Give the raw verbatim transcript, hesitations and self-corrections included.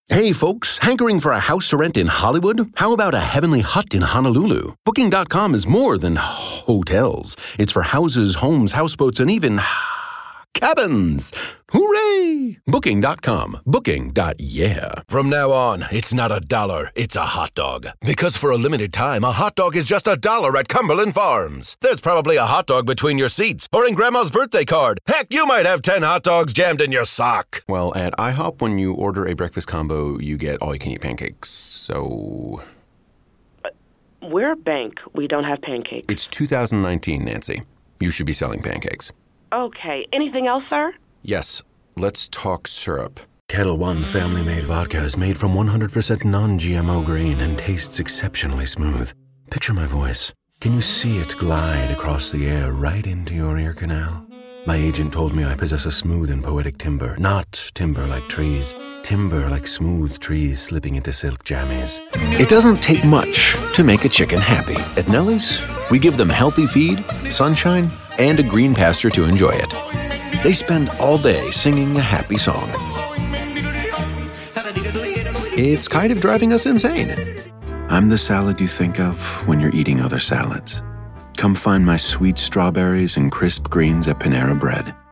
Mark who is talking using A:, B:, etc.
A: Hey folks, hankering for a house to rent in Hollywood? How about a heavenly hut in Honolulu? Booking dot com is more than hotels. It's for houses, homes, houseboats, and even cabins. Hooray! Booking dot com. Booking. Yeah.
B: From now on, it's not a dollar, it's a hot dog. Because for a limited time, a hot dog is just a dollar at Cumberland Farms. There's probably a hot dog between your seats or in Grandma's birthday card. Heck, you might have ten hot dogs jammed in your sock.
A: Well, at IHOP, when you order a breakfast combo, you get all-you-can-eat pancakes. So...
C: We're a bank. We don't have pancakes.
A: It's two thousand nineteen, Nancy. You should be selling pancakes.
C: Okay. Anything else, sir?
A: Yes. Let's talk syrup. Kettle One family-made vodka is made from one hundred percent non-G M O grain and tastes exceptionally smooth. Picture my voice. Can you see it glide across the air right into your ear canal? My agent told me I possess a smooth and poetic timbre. Not timber like trees. Timber like smooth trees slipping into silk jammies. It doesn't take much to make a chicken happy. At Nellie's, we give them healthy feed, sunshine, and a green pasture to enjoy it. They spend all day singing a happy song. It's kind of driving us insane. I'm the salad you think of when you're eating other salads. Come find my sweet strawberries and crisp greens at Panera Bread.